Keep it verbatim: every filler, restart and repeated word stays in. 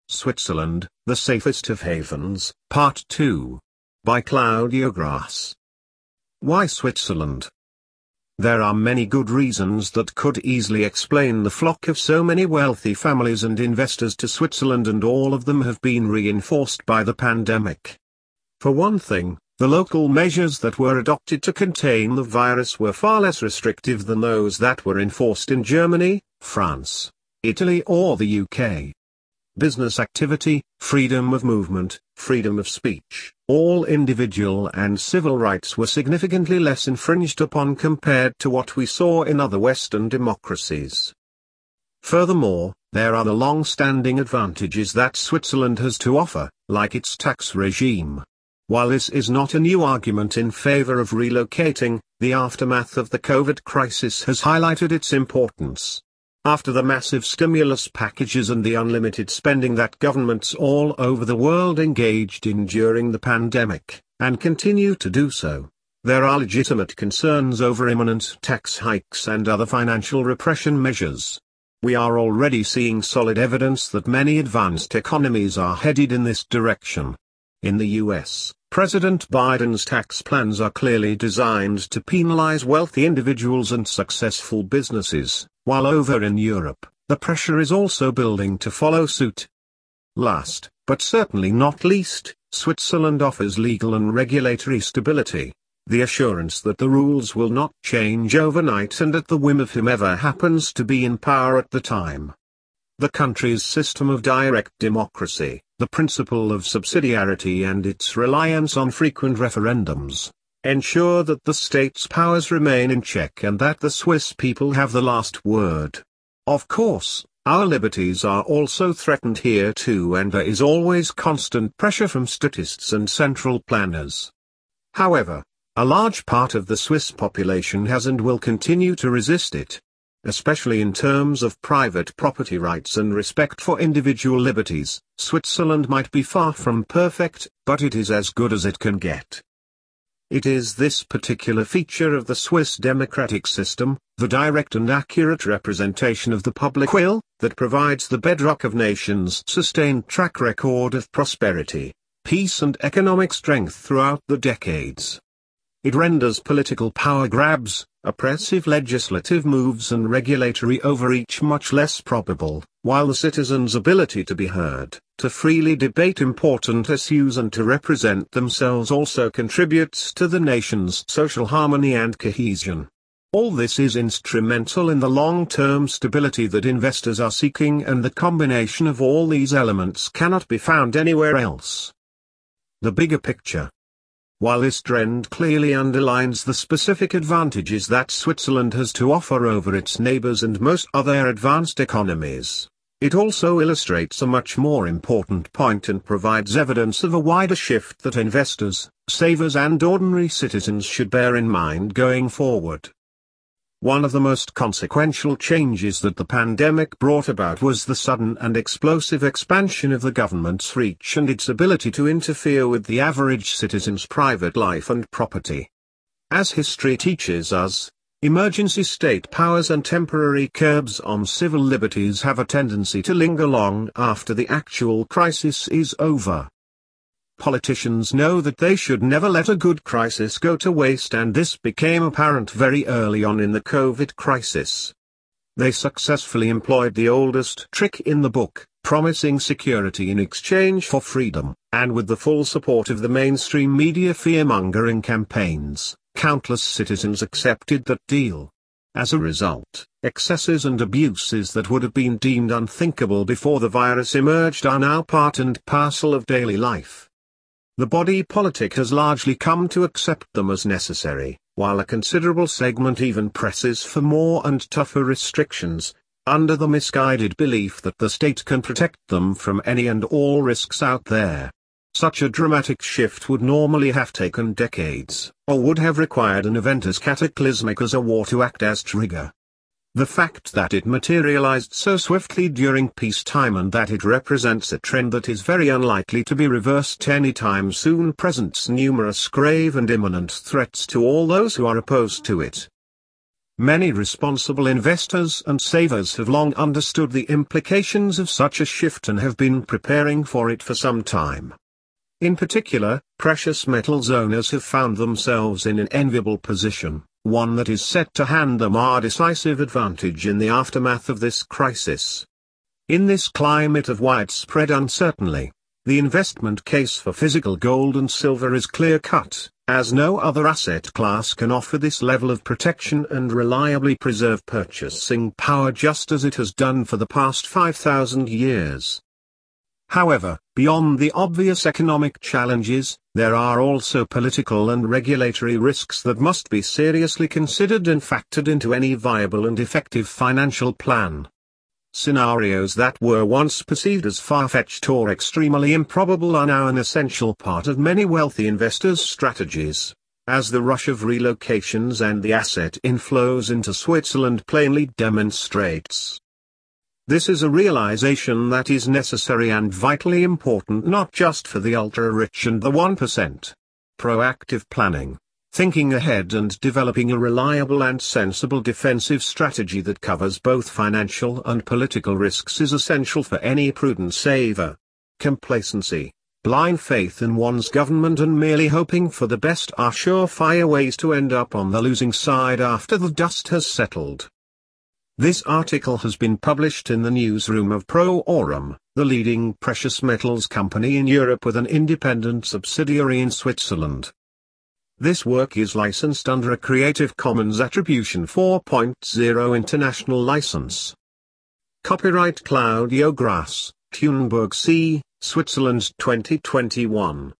Switzerland, the Safest of Havens, Part two. By Claudia Grass. Why Switzerland? There are many good reasons that could easily explain the flock of so many wealthy families and investors to Switzerland, and all of them have been reinforced by the pandemic. For one thing, the local measures that were adopted to contain the virus were far less restrictive than those that were enforced in Germany, France, Italy or the U K. Business activity, freedom of movement, freedom of speech, all individual and civil rights were significantly less infringed upon compared to what we saw in other Western democracies. Furthermore, there are the long-standing advantages that Switzerland has to offer, like its tax regime. While this is not a new argument in favor of relocating, the aftermath of the COVID crisis has highlighted its importance. After the massive stimulus packages and the unlimited spending that governments all over the world engaged in during the pandemic, and continue to do so, there are legitimate concerns over imminent tax hikes and other financial repression measures. We are already seeing solid evidence that many advanced economies are headed in this direction. In the U S, President Biden's tax plans are clearly designed to penalize wealthy individuals and successful businesses, while over in Europe, the pressure is also building to follow suit. Last, but certainly not least, Switzerland offers legal and regulatory stability, the assurance that the rules will not change overnight and at the whim of whomever happens to be in power at the time. The country's system of direct democracy, the principle of subsidiarity and its reliance on frequent referendums, ensure that the state's powers remain in check and that the Swiss people have the last word. Of course, our liberties are also threatened here too, and there is always constant pressure from statists and central planners. However, a large part of the Swiss population has and will continue to resist it. Especially in terms of private property rights and respect for individual liberties, Switzerland might be far from perfect, but it is as good as it can get. It is this particular feature of the Swiss democratic system, the direct and accurate representation of the public will, that provides the bedrock of nations' sustained track record of prosperity, peace and economic strength throughout the decades. It renders political power grabs, oppressive legislative moves and regulatory overreach much less probable, while the citizens' ability to be heard, to freely debate important issues and to represent themselves also contributes to the nation's social harmony and cohesion. All this is instrumental in the long-term stability that investors are seeking, and the combination of all these elements cannot be found anywhere else. The bigger picture. While this trend clearly underlines the specific advantages that Switzerland has to offer over its neighbors and most other advanced economies, it also illustrates a much more important point and provides evidence of a wider shift that investors, savers and ordinary citizens should bear in mind going forward. One of the most consequential changes that the pandemic brought about was the sudden and explosive expansion of the government's reach and its ability to interfere with the average citizen's private life and property. As history teaches us, emergency state powers and temporary curbs on civil liberties have a tendency to linger long after the actual crisis is over. Politicians know that they should never let a good crisis go to waste, and this became apparent very early on in the COVID crisis. They successfully employed the oldest trick in the book, promising security in exchange for freedom, and with the full support of the mainstream media fear-mongering campaigns, countless citizens accepted that deal. As a result, excesses and abuses that would have been deemed unthinkable before the virus emerged are now part and parcel of daily life. The body politic has largely come to accept them as necessary, while a considerable segment even presses for more and tougher restrictions, under the misguided belief that the state can protect them from any and all risks out there. Such a dramatic shift would normally have taken decades, or would have required an event as cataclysmic as a war to act as trigger. The fact that it materialized so swiftly during peacetime and that it represents a trend that is very unlikely to be reversed anytime soon presents numerous grave and imminent threats to all those who are opposed to it. Many responsible investors and savers have long understood the implications of such a shift and have been preparing for it for some time. In particular, precious metals owners have found themselves in an enviable position, one that is set to hand them a decisive advantage in the aftermath of this crisis. In this climate of widespread uncertainty, the investment case for physical gold and silver is clear-cut, as no other asset class can offer this level of protection and reliably preserve purchasing power just as it has done for the past five thousand years. However, beyond the obvious economic challenges, there are also political and regulatory risks that must be seriously considered and factored into any viable and effective financial plan. Scenarios that were once perceived as far-fetched or extremely improbable are now an essential part of many wealthy investors' strategies, as the rush of relocations and the asset inflows into Switzerland plainly demonstrates. This is a realization that is necessary and vitally important not just for the ultra-rich and the one percent. Proactive planning, thinking ahead and developing a reliable and sensible defensive strategy that covers both financial and political risks is essential for any prudent saver. Complacency, blind faith in one's government and merely hoping for the best are surefire ways to end up on the losing side after the dust has settled. This article has been published in the newsroom of Pro Aurum, the leading precious metals company in Europe with an independent subsidiary in Switzerland. This work is licensed under a Creative Commons Attribution four point oh international license. Copyright Claudio Grass, Thunberg C, Switzerland twenty twenty-one.